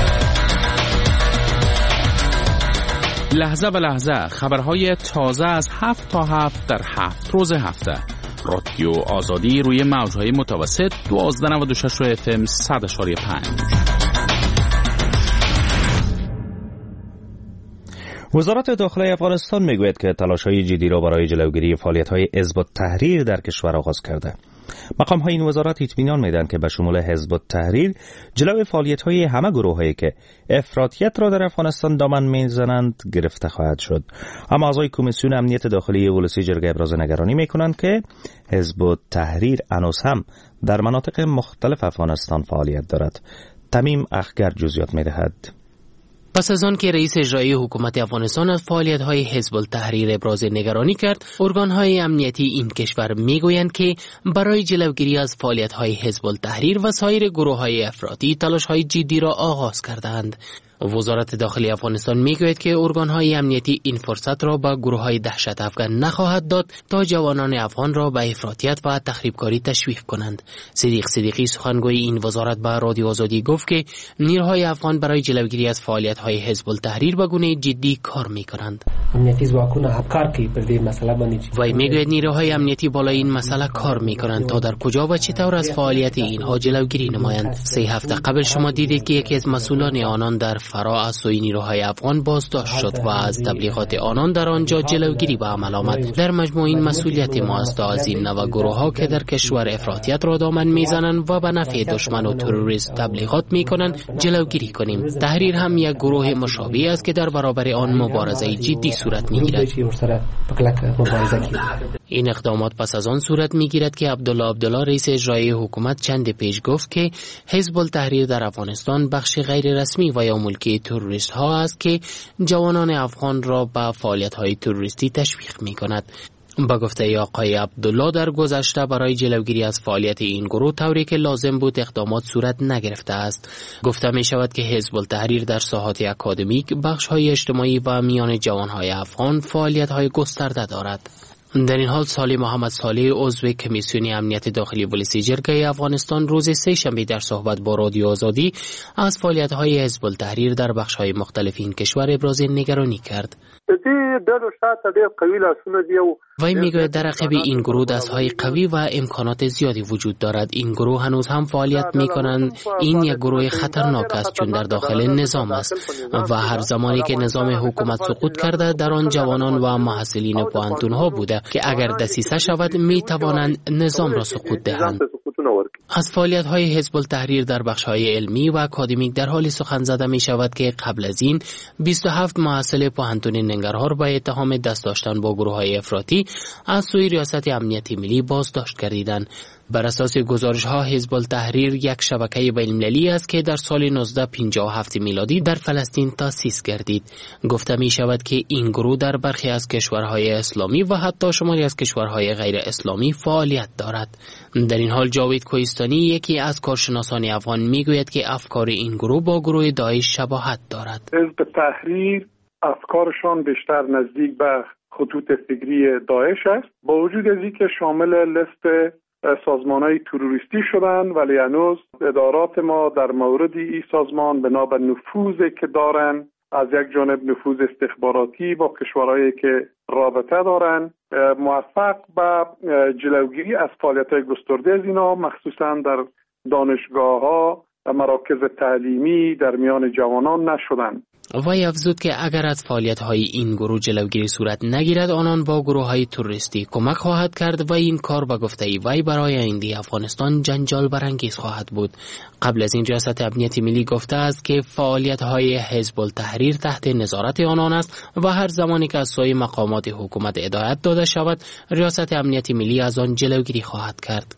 لحظه به لحظه خبرهای تازه از 7 تا 7 در 7 روز هفته. رادیو آزادی روی موجهای متوسط 1296 FM 100.5. وزارت داخلی افغانستان میگوید که تلاش‌های جدی را برای جلوگیری فعالیت‌های حزب التحریر در کشور آغاز کرده. مقام‌های این وزارت اطمینان میدن که به شمول حزب التحریر جلوی فعالیت‌های همه گروه‌هایی که افراطیت را در افغانستان دامن میزنند گرفته خواهد شد. اما اعضای کمیسیون امنیت داخلی ولسی جرگه ابراز نگرانی میکنند که حزب التحریر هنوز هم در مناطق مختلف افغانستان فعالیت دارد. تمیم اخگر جزئیات میدهد. پس از آن که رئیس اجرایی حکومت افغانستان از فعالیت‌های حزب التحریر ابراز نگرانی کرد، ارگان‌های امنیتی این کشور می‌گویند که برای جلوگیری از فعالیت‌های حزب التحریر و سایر گروه‌های افراطی تلاش‌های جدی را آغاز کردند. وزارت داخلی افغانستان میگوید که ارگان‌های امنیتی این فرصت را به گروه‌های دهشت افغان نخواهد داد تا جوانان افغان را به افراطیت و تخریبکاری تشویق کنند. صدیقی سخنگوی این وزارت به رادیو آزادی گفت که نیروهای افغان برای جلوگیری از فعالیت‌های حزب التحریر به گونه جدی کار می‌کنند. امنیتی ځواکونه همکار کوي پر دې مسئله باندې. وی میگوید نیروهای امنیتی بالای این مسئله کار می‌کنند تا در کجا و چطور از فعالیت اینها جلوگیری نمایند. 3 هفته قبل شما دیدید که یکی از مسئولان آنان در فرا از سوی نیروهای افغان بازداشت شد و از تبلیغات آنان در آنجا جلوگیری به عمل آمد. در مجموع این مسئولیت ما است تا از این نوع گروه‌ها که در کشور افراطیت را دامن میزنند و به نفع دشمن و تروریست تبلیغات میکنند جلوگیری کنیم. تحریر هم یک گروه مشابه است که در برابر آن مبارزه جدی صورت میگیرد. این اقدامات پس از آن صورت میگیرد که عبدالله رئیس اجرایی حکومت چند پیش گفت که حزب التحریر در افغانستان بخش غیر رسمی و یا ملکی تروریست ها است که جوانان افغان را به فعالیت های تروریستی تشویق می کند. با گفته آقای عبدالله در گذشته برای جلوگیری از فعالیت این گروه طوری که لازم بود اقدامات صورت نگرفته است. گفته می شود که حزب التحریر در ساحات اکادمیک، بخش های اجتماعی و میان جوان های افغان فعالیت های گسترده دارد. در این حال صالح محمد صالح عضو کمیسیون امنیت داخلی ولسی جرگه افغانستان روز 3 شنبه در صحبت با رادیو آزادی از فعالیت‌های حزب التحریر در بخش‌های مختلف این کشور ابراز نگرانی کرد. وی میگوید در عقب این گروه دستهای قوی و امکانات زیادی وجود دارد. این گروه هنوز هم فعالیت میکنند. این یک گروه خطرناک است چون در داخل نظام است و هر زمانی که نظام حکومت سقوط کرده در آن جوانان و محصلین پوهنتون ها بوده که اگر دسیسه شود میتوانند نظام را سقوط دهند. از فعالیت های حزب التحریر در بخش های علمی و اکادمیک در حالی سخن زده می شود که قبل از این 27 محصل پوهنتون ننگرهار با اتهام دست داشتن با گروه های افراطی از سوی ریاست امنیتی ملی بازداشت گردیدند. بر اساس گزارش ها حزب التحریر یک شبکه بین‌المللی است که در سال 1957 میلادی در فلسطین تأسیس گردید. گفته می شود که این گروه در برخی از کشورهای اسلامی و حتی شماری از کشورهای غیر اسلامی فعالیت دارد. در این حال جاوید کوهستانی یکی از کارشناسان افغان می گوید که افکار این گروه با گروه داعش شباهت دارد. حزب تحریر افکارشان بیشتر نزدیک به خطوط فکری داعش است، با وجود از اینکه شامل لیست سازمان‌های تروریستی شدن، ولی هنوز ادارات ما در مورد این سازمان بنا به نفوذی که دارن، از یک جانب نفوذ استخباراتی با کشورهایی که رابطه دارن، موفق به جلوگیری از فعالیت‌های گسترده از اینا، مخصوصا در دانشگاه‌ها و مراکز تعلیمی در میان جوانان نشدن. وی افزود که اگر از فعالیت‌های این گروه جلوگیری صورت نگیرد آنان با گروه‌های تروریستی کمک خواهد کرد و این کار به گفته وی برای آینده افغانستان جنجال برانگیز خواهد بود. قبل از این ریاست امنیتی ملی گفته است که فعالیت‌های حزب التحریر تحت نظارت آنان است و هر زمانی که از سوی مقامات حکومت هدایت داده شود ریاست امنیتی ملی از آن جلوگیری خواهد کرد.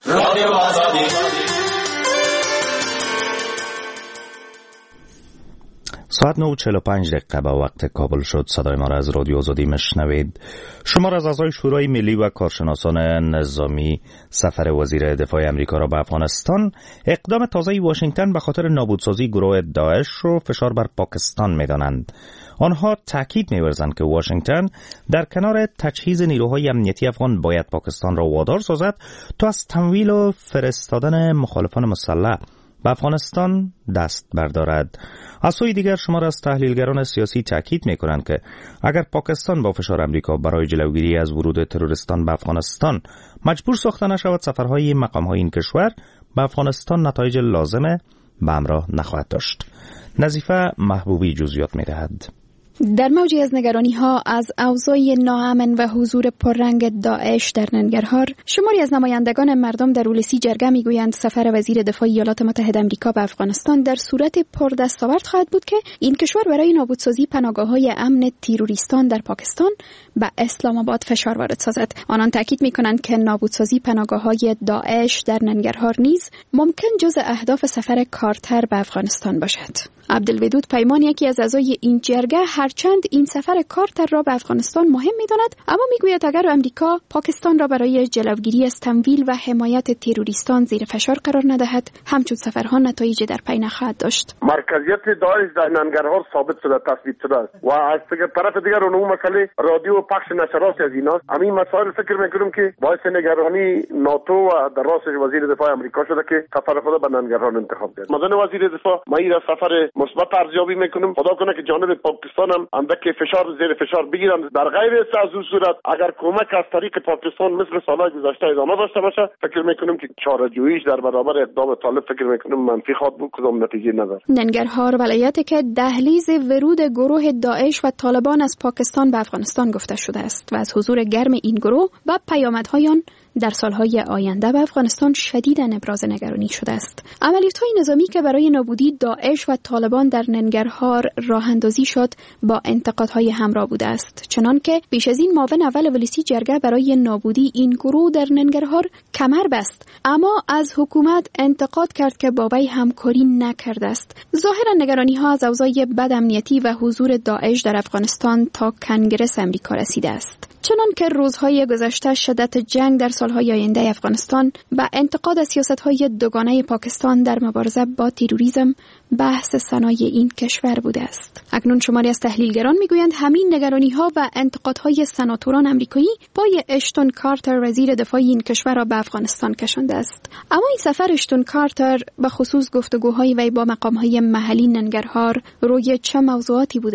ساعت 9:45 به وقت کابل شد. صدای ما را از رادیو آزادی مشنوید. شمار از اعضای شورای ملی و کارشناسان نظامی سفر وزیر دفاع امریکا را به افغانستان اقدام تازه واشنگتن به خاطر نابودسازی گروه داعش رو فشار بر پاکستان می‌دانند. آنها تاکید می‌ورزند که واشنگتن در کنار تجهیز نیروهای امنیتی افغان باید پاکستان را وادار سازد تا از تمویل و فرستادن مخالفان مسلح به افغانستان دست بردارد. از سوی دیگر شمار از تحلیلگران سیاسی تاکید می‌کنند که اگر پاکستان با فشار امریکا برای جلوگیری از ورود تروریستان به افغانستان مجبور ساخته نشود، سفرهای مقام‌های این کشور به افغانستان نتایج لازمه به همراه نخواهد داشت. نظیفه محبوبی جزئیات می‌دهد. در موجی از نگرانی‌ها از اوضاع ناامن و حضور پررنگ داعش در ننگرهار، شماری از نمایندگان مردم در اولسی جرگه می‌گویند سفر وزیر دفاع ایالات متحده آمریکا به افغانستان در صورت پردستاورد خواهد بود که این کشور برای نابودسازی پناهگاه‌های امن تروریستان در پاکستان به اسلام آباد فشار وارد سازد. آنان تاکید می‌کنند که نابودسازی پناهگاه‌های داعش در ننگرهار نیز ممکن جزء اهداف سفر کارتر به افغانستان باشد. عبدالودود پیمان یکی از اعضای این جرگه هرچند این سفر کارتر را به افغانستان مهم می‌داند، اما میگوید اگر آمریکا پاکستان را برای جلوگیری از تمویل و حمایت تروریستان زیر فشار قرار ندهد، همچون سفرها نتایج در پی نخواهد داشت. مرکزیت داعش در ننگرهار ثابت شده، تثبیت شده است و از طرف دیگر اون مسئله رادیو و پخش نشرات از ایناست. همین مسائل فکر می‌کنم که باعث نگرانی ناتو و در راستش وزیر دفاع آمریکا شده که سفر خود به ننگرهار انتخاب کرد. مدن وزیر دفاع ما این سفر مثبت ارزیابی میکنم. خدا کنه که جانب پاکستان هم اندک فشار زیر فشار بگیرن. در غیر از اون صورت اگر کمک از طریق پاکستان مثل سالهای گذشته ادامه داشته باشه، فکر میکنم که چاره‌جوییش در برابر اقدام طالب فکر میکنم منفی خواهد بود، کدام نتیجه نداره. ننگرهار ولایتی که دهلیز ورود گروه داعش و طالبان از پاکستان به افغانستان گفته شده است و از حضور گرم این گروه و پیامدهای آن در سالهای آینده به افغانستان شدیداً ابراز نگرانی شده است. عملیات‌های نظامی که برای نابودی داعش و طالبان در ننگرهار راه اندازی شد با انتقادهای همراه بوده است، چنان که پیش از این معاون اول ولسی جرگه برای نابودی این گروه در ننگرهار کمر بست، اما از حکومت انتقاد کرد که با وی همکاری نکرده است. ظاهراً نگرانی‌ها از اوضاع بد امنیتی و حضور داعش در افغانستان تا کنگره آمریکا رسیده است. چنان که روزهای گذشته شدت جنگ در سالهای آینده افغانستان و انتقاد از سیاست‌های دوگانه پاکستان در مبارزه با تروریسم بحث ثنای این کشور بوده است. اکنون شماری از تحلیلگران میگویند همین نگرانی‌ها و انتقادهای سناتوران آمریکایی پای اشتون کارتر وزیر دفاع این کشور را به افغانستان کشانده است. اما این سفر اشتون کارتر به خصوص گفتگوهای وی با مقام‌های محلی ننگرهار روی چه موضوعاتی بوده است؟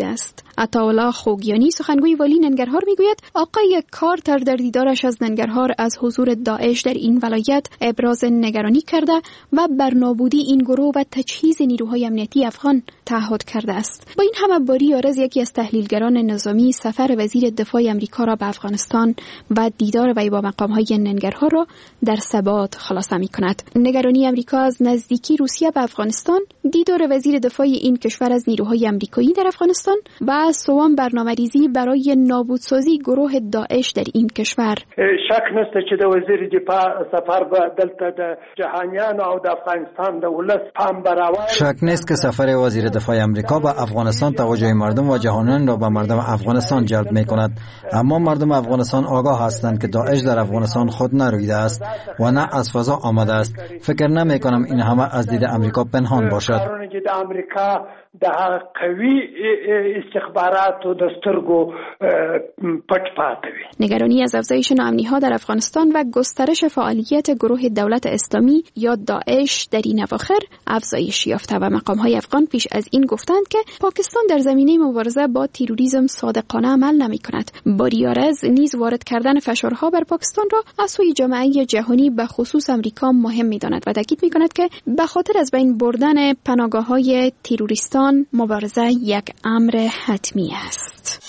عطاالله خوگیانی سخنگوی والی ننگرهار میگوید آقای کارتر در دیدارش از ننگرهار از حضور داعش در این ولایت ابراز نگرانی کرده و بر نابودی این گروه و تجهیز نیروهای امنیتی افغان تعهد کرده است. با این همه باری آرز یکی از تحلیلگران نظامی سفر وزیر دفاع امریکا را به افغانستان و دیدار وی با مقام‌های ننگرهار را در ثبات خلاصه می‌کند. نگرانی امریکا از نزدیکی روسیه به افغانستان، دیدار وزیر دفاع این کشور از نیروهای امریکایی در افغانستان و سوم برنامه‌ریزی برای نابودسازی گروه داعش در این کشور. شک نشته چې د وزیر دفاع سفر به دلته د جهانیان او د افغانستان د ولس پام براور. شک نیست که سفر وزیر دفاع امریکا به افغانستان توجه مردم و جهانیان را به مردم افغانستان جلب می‌کند. اما مردم افغانستان آگاه هستند که داعش در افغانستان خود نرویده است و نه از فضا آمده است. فکر نمی‌کنم این همه از دید امریکا پنهان باشد. د قوی استخبارات و دسترگو پټ پاتوي. نگرانی از افزایش ناامنی‌ها در افغانستان و گسترش فعالیت گروه دولت اسلامی یا داعش در این اواخر افزایش یافته و مقام‌های افغان پیش از این گفتند که پاکستان در زمینه مبارزه با تروریسم صادقانه عمل نمی‌کند. باریارز نیز وارد کردن فشارها بر پاکستان را از سوی جامعه جهانی به خصوص آمریکا مهم می‌داند و تاکید می‌کند که به خاطر از بین بردن پناهگاه‌های تروریستان مبارزه یک امر حتمی است.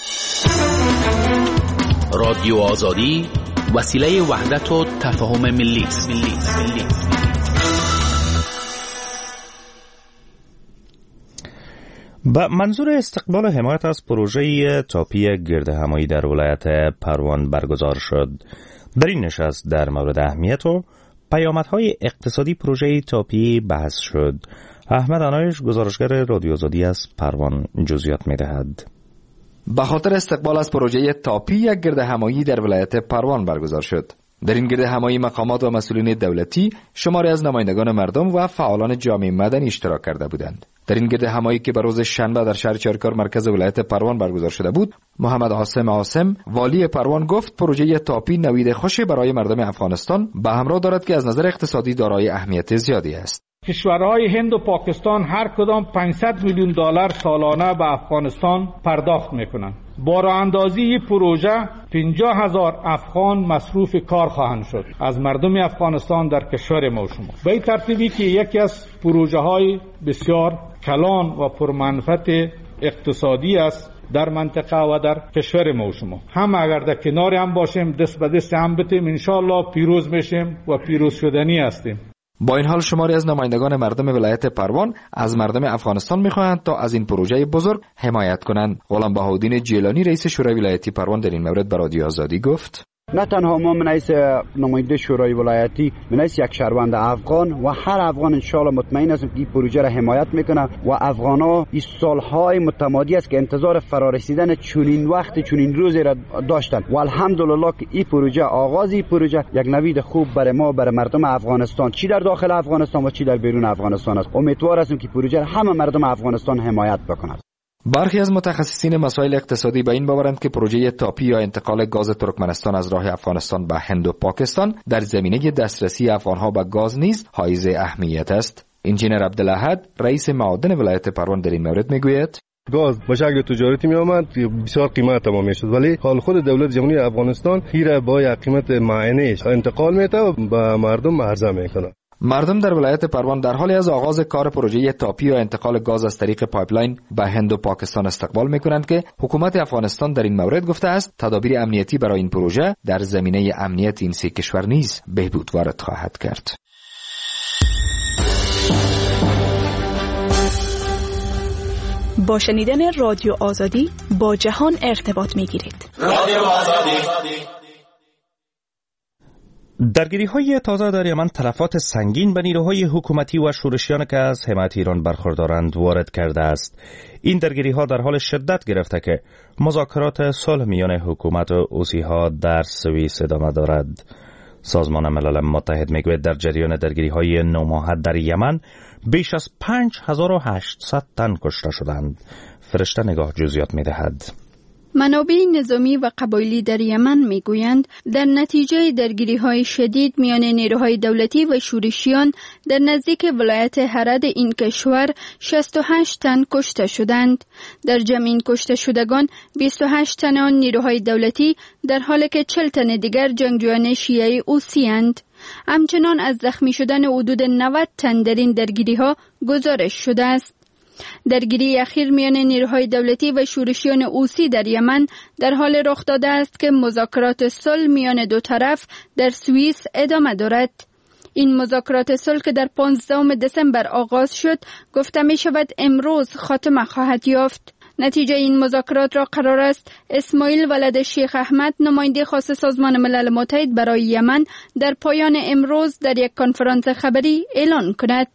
رادیو آزادی وسیله وحدت و تفاهم ملی است. با منظور استقبال و حمایت از پروژه تاپی گردهمایی در ولایت پروان برگزار شد. در این نشست در مورد اهمیت و پیامدهای اقتصادی پروژه تاپی بحث شد. احمد آنایش گزارشگر رادیو آزادی از پروان جزئیات می‌دهد. به خاطر استقبال از پروژه تاپی یک گردهمایی در ولایت پروان برگزار شد. در این گردهمایی مقامات و مسئولین دولتی، شماری از نمایندگان مردم و فعالان جامعه مدنی اشتراک کرده بودند. در این گردهمایی که به روز شنبه در شهر چارکار مرکز ولایت پروان برگزار شده بود، محمد عاصم والی پروان گفت پروژه تاپی نوید خوشی برای مردم افغانستان به همراه دارد که از نظر اقتصادی دارای اهمیت زیادی است. کشورهای هند و پاکستان هر کدام 500 میلیون دلار سالانه به افغانستان پرداخت میکنند. با راه اندازی این پروژه 50,000 افغان مصروف کار خواهند شد از مردم افغانستان در کشور ما و شما. به این ترتیبی که یکی از پروژه های بسیار کلان و پرمنفعت اقتصادی است در منطقه و در کشور ما و شما. هم اگر در کنار هم باشیم، دست به دست هم بتیم، انشالله پیروز میشیم و پیروز شدنی هستیم. با این حال شماری از نمایندگان مردم ولایت پروان از مردم افغانستان می‌خواهند تا از این پروژه بزرگ حمایت کنند. غلام بهاءالدین جیلانی رئیس شورای ولایتی پروان در این مورد به رادیو آزادی گفت: نه تنها ما من حیث نماینده شورای ولایتی، من حیث یک شهروند افغان و هر افغان انشالله مطمئن هستم که این پروژه را حمایت میکنه و افغانا این سالهای متمادی است که انتظار فرارسیدن چنین وقت چنین روزی را داشتن و الحمدلله که این پروژه آغاز این پروژه یک نوید خوب برای ما، برای مردم افغانستان، چی در داخل افغانستان و چی در بیرون افغانستان است. امیدوار هستم که پروژه را همه مردم افغانستان حمایت بکنند. برخی از متخصصین مسائل اقتصادی به این باورند که پروژه تاپی یا انتقال گاز ترکمنستان از راه افغانستان به هند و پاکستان در زمینه دسترسی افغانها به گاز نیز حائز اهمیت است. انجینر عبدالاحد رئیس معادن ولایت پروان در این مورد میگوید: گاز به شکل تجارتی می آمد بسیار قیمت تمام می شد، ولی حال خود دولت جمهوری افغانستان هیره با یک قیمت معینش انتقال میده و به مردم عرضه میکنه. مردم در ولایت پروان در حالی از آغاز کار پروژه تاپی و انتقال گاز از طریق پایپلاین به هند و پاکستان استقبال میکنند که حکومت افغانستان در این مورد گفته است تدابیر امنیتی برای این پروژه در زمینه امنیت این سه کشور نیز بهبود وارد خواهد کرد. با شنیدن رادیو آزادی با جهان ارتباط میگیرید. رادیو آزادی. درگیری‌های تازه در یمن تلفات سنگین به نیروهای حکومتی و شورشیان که از حمایت ایران برخوردارند وارد کرده است. این درگیری‌ها در حال شدت گرفته که مذاکرات صلح میان حکومت و حوثی‌ها در سوئیس ادامه دارد. سازمان ملل متحد میگوید در جریان درگیری‌های 9 ماهه در یمن بیش از 5800 تن کشته شدند. فرشته نگاه جزئیات می‌دهد. منابع نظامی و قبایلی در یمن میگویند در نتیجه درگیری‌های شدید میان نیروهای دولتی و شورشیان در نزدیک ولایت هرد این کشور 68 تن کشته شدند. در جمع این کشته شدگان 28 تن آن نیروهای دولتی در حالی که 40 تن دیگر جنگجویان شیعه اوسی اند. همچنان از زخمی شدن حدود 90 تن در این درگیری‌ها گزارش شده است. درگیری اخیر میان نیروهای دولتی و شورشیان اوسی در یمن در حال رخ داده است که مذاکرات صلح میان دو طرف در سوئیس ادامه دارد. این مذاکرات صلح که در 15 دسامبر آغاز شد گفته می شود امروز خاتمه خواهد یافت. نتیجه این مذاکرات را قرار است اسماعیل ولد شیخ احمد نماینده خاص سازمان ملل متحد برای یمن در پایان امروز در یک کنفرانس خبری اعلان کند.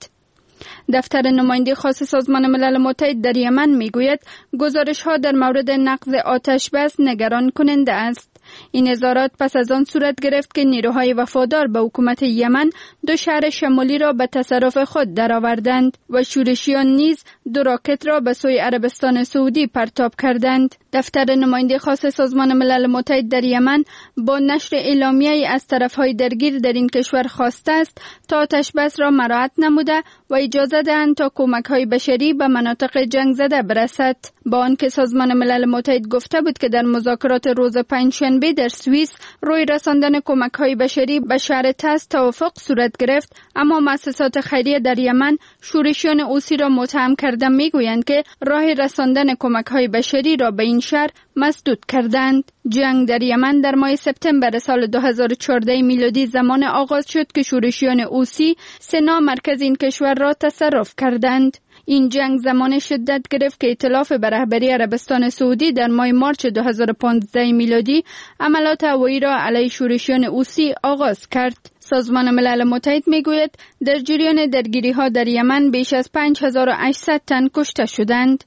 دفتر نماینده خاص سازمان ملل متحد در یمن میگوید گزارش‌ها در مورد نقض آتش بس نگران کننده است. این اظهارات پس از آن صورت گرفت که نیروهای وفادار به حکومت یمن 2 شهر شمالی را به تصرف خود درآوردند و شورشیان نیز 2 راکت را به سوی عربستان سعودی پرتاب کردند. دفتر نماینده خاص سازمان ملل متحد در یمن با نشر اعلامیه‌ای از طرف‌های درگیر در این کشور خواسته است تا آتش بس را مراعات نموده و اجازه دهند تا کمک‌های بشری به مناطق جنگ زده برسد. با آنکه سازمان ملل متحد گفته بود که در مذاکرات روز پنجشنبه در سوئیس روی رساندن کمک‌های بشری به شهر تز توافق صورت گرفت، اما مؤسسات خیریه در یمن شورشیان اوسی را متهم کرده میگویند که راه رساندن کمک‌های بشری را به این شهر مسدود کردند. جنگ در یمن در ماه سپتامبر سال 2014 میلادی زمان آغاز شد که شورشیان اوسی سنا مرکز این کشور را تصرف کردند. این جنگ زمان شدت گرفت که ائتلاف به رهبری عربستان سعودی در ماه مارچ 2015 میلادی عملیات هوایی را علیه شورشیان اوسی آغاز کرد. سازمان ملل متحد میگوید در جریان درگیری‌ها در یمن بیش از 5800 تن کشته شدند.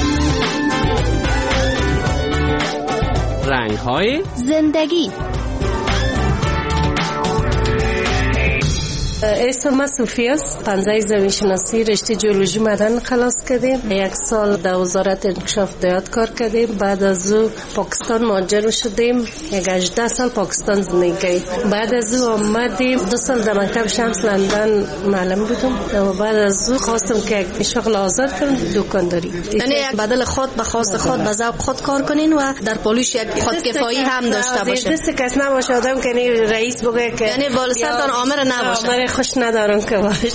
رنگ‌های زندگی. اسم ما صوفی است. 15 زمین شناسی رشته جیولوژی معدن خلاص کردیم. 1 سال در وزارت انکشاف دیات کار کردیم. بعد از او پاکستان مهاجر شدیم. 18 سال پاکستان زندگی کردیم. بعد از او آمدیم 2 سال در مکتب شمس لندن معلم بودم و بعد از او خواستم که شغل آزاد کنم دکانداری. یعنی بدل خود به خواست خود به ذوق خود کار کنین و در پولیس یک خودکفایی هم داشته باشین. دست کس نباشه آدم که رئیس بگه که یعنی بالا سرتان آمر نباشه. خوش ندارم که باشه.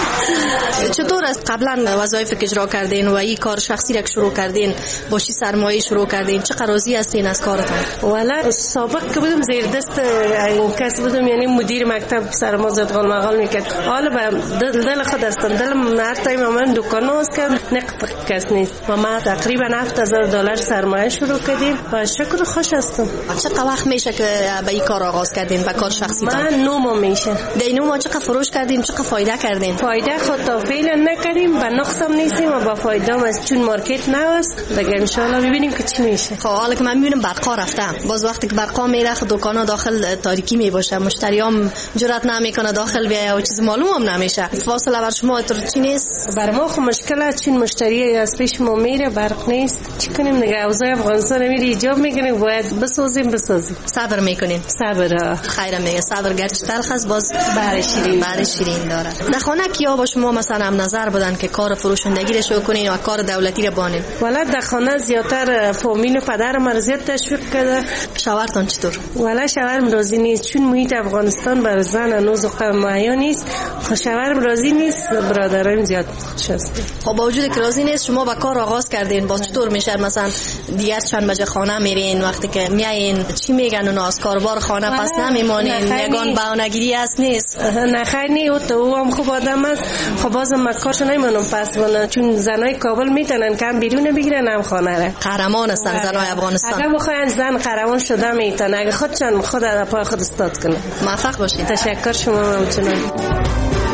چطور از قبلا وظایف که اجرا کردین و این کار شخصی را شروع کردین با چی سرمایه شروع کردین؟ چه راضی هستین از کارتون؟ والا سابق که بودم زیر دست این کس بودم، یعنی مدیر مکتب سرما زدغال مغال میکرد. حالا به دل خود هستم. دلم هر تایم من دکان است که نقد کس نیست و ما تقریبا $7000 سرمایه شروع کردیم و شکر خوش هستم. چقدر وقت میشه که به این کار آغاز کردین به کار شخصی تان؟ من 9 ماه میشه. در 9 ماه چقدر فروش کردین؟ چقدر فایده کردین؟ فایده خود تا فعلا نکردیم، به نقصم نیستیم و با فایده هم از چون مارکت نوست دیگه ان شاء الله ببینیم که چی میشه. خب حالا که من میبینم برقا رفتم، باز وقتی که برقا میره دکانا داخل تاریکی میباشه، مشتریام جرئت نمیکنه داخل بیاید و چیز معلوم هم نمیشه. فاصله بر شما چی نیست؟ بر ما خب مشکل چون مشتری از پیش ما میره برق نیست، چی کنیم دیگه؟ اوضاع افغانستان میره ایجاب میکنه باید بسازیم. صبر میکنین؟ صبر خیر میگه صبر گرچه تلخ است باز بر شیرین داره. در خانه کیا با شما مثلا هم نظر بدن که کار فروشندگی رو شروع کنین و کار دولتی رو بانین؟ والا در خانه زیاتر فامیل و پدرم رو زیاد تشویق کرده. شوهرتون چطور؟ والا شوهرم راضی نیست چون محیط افغانستان بر زن هنوز قمعیا نیست. شوهرم راضی نیست، برادرم زیاد خوش است. خب با وجود که راضی نیست شما با کار آغاز کردین، باز چطور میشه مثلا دیگر چند بجه خانه میرین؟ وقتی که میایین چی میگن اونا از کاربار خانه پس نمیمونین؟ یگان بهانه‌گیری است نیست؟ نه خیر نی او هم خوب آدم است. خب بازم مکارشو نمیمونم پس ولی چون زنای کابل میتونن کم بیرون بگیرن هم خانه را. قهرمان هستن زنای افغانستان. اگه بخواین زن قهرمان شده میتونه، اگه خودشون خود از پای خود استاد کنه. موفق باشید. تشکر شما همچنان.